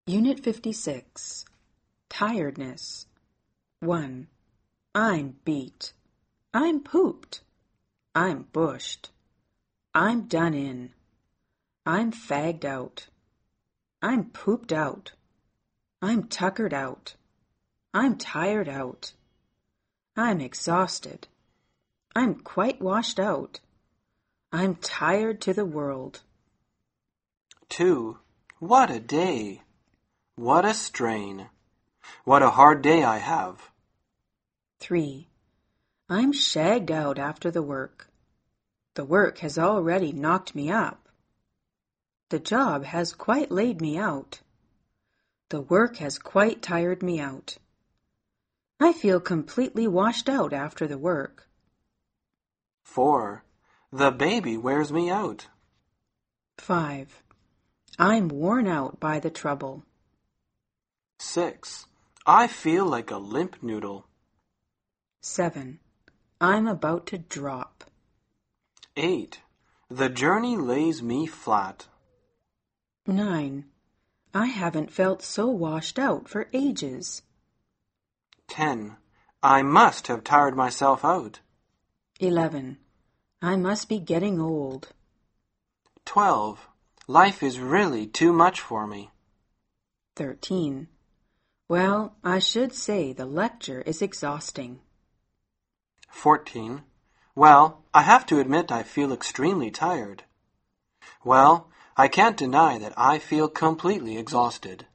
Unit 56. Tiredness. 1. I'm beat. I'm pooped. I'm bushed. I'm done in. I'm fagged out. I'm pooped out. I'm tuckered out. I'm tired out. I'm exhausted. I'm quite washed out. I'm tired to the world. 2. What a day! What a strain! What a hard day I have! 3. I'm shagged out after the work. The work has already knocked me up. The job has quite laid me out. The work has quite tired me out. I feel completely washed out after the work. 4. The baby wears me out. 5. I'm worn out by the trouble. 6. I feel like a limp noodle. 7. I'm about to drop. 8. The journey lays me flat. 9. I haven't felt so washed out for ages. 10. I must have tired myself out. 11. I must be getting old. 12. Life is really too much for me. 13. Well, I should say the lecture is exhausting. 14. Well, I have to admit I feel extremely tired. Well, I can't deny that I feel completely exhausted.